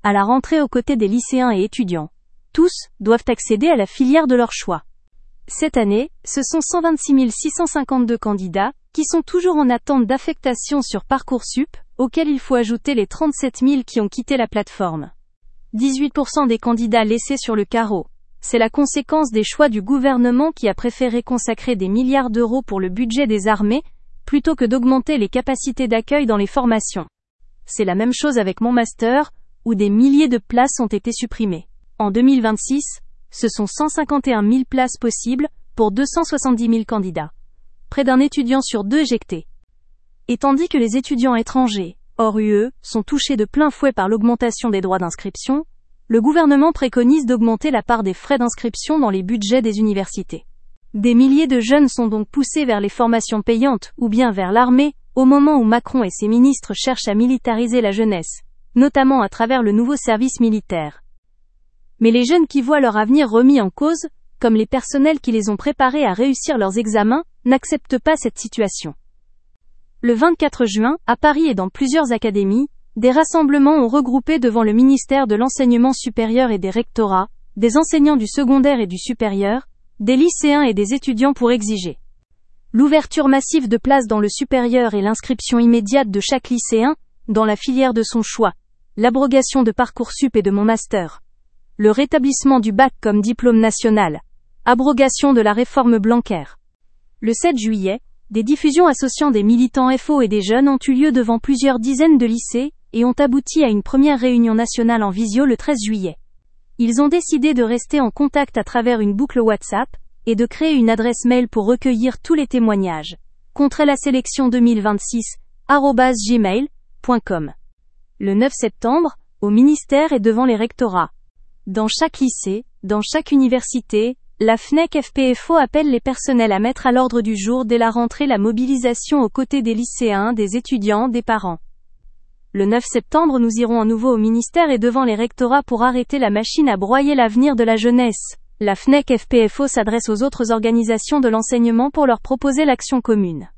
à la rentrée aux côtés des lycéens et étudiants. Tous doivent accéder à la filière de leur choix. Cette année, ce sont 126 652 candidats qui sont toujours en attente d'affectation sur Parcoursup, auxquels il faut ajouter les 37 000 qui ont quitté la plateforme. 18% des candidats laissés sur le carreau. C'est la conséquence des choix du gouvernement qui a préféré consacrer des milliards d'euros pour le budget des armées, plutôt que d'augmenter les capacités d'accueil dans les formations. C'est la même chose avec mon master, où des milliers de places ont été supprimées. En 2026, ce sont 151 000 places possibles, pour 270 000 candidats. Près d'un étudiant sur deux éjecté. Et tandis que les étudiants étrangers, hors UE, sont touchés de plein fouet par l'augmentation des droits d'inscription, le gouvernement préconise d'augmenter la part des frais d'inscription dans les budgets des universités. Des milliers de jeunes sont donc poussés vers les formations payantes, ou bien vers l'armée, au moment où Macron et ses ministres cherchent à militariser la jeunesse, notamment à travers le nouveau service militaire. Mais les jeunes qui voient leur avenir remis en cause, comme les personnels qui les ont préparés à réussir leurs examens, n'acceptent pas cette situation. Le 24 juin, à Paris et dans plusieurs académies, des rassemblements ont regroupé devant le ministère de l'Enseignement supérieur et des rectorats, des enseignants du secondaire et du supérieur, des lycéens et des étudiants pour exiger l'ouverture massive de places dans le supérieur et l'inscription immédiate de chaque lycéen dans la filière de son choix, l'abrogation de Parcoursup et de mon master, le rétablissement du bac comme diplôme national, abrogation de la réforme Blanquer. Le 7 juillet, des diffusions associant des militants FO et des jeunes ont eu lieu devant plusieurs dizaines de lycées et ont abouti à une première réunion nationale en visio le 13 juillet. Ils ont décidé de rester en contact à travers une boucle WhatsApp et de créer une adresse mail pour recueillir tous les témoignages. contrelaselection2026@gmail.com. Le 9 septembre, au ministère et devant les rectorats. Dans chaque lycée, dans chaque université, la FNEC FPFO appelle les personnels à mettre à l'ordre du jour dès la rentrée la mobilisation aux côtés des lycéens, des étudiants, des parents. Le 9 septembre, nous irons à nouveau au ministère et devant les rectorats pour arrêter la machine à broyer l'avenir de la jeunesse. La FNEC FPFO s'adresse aux autres organisations de l'enseignement pour leur proposer l'action commune.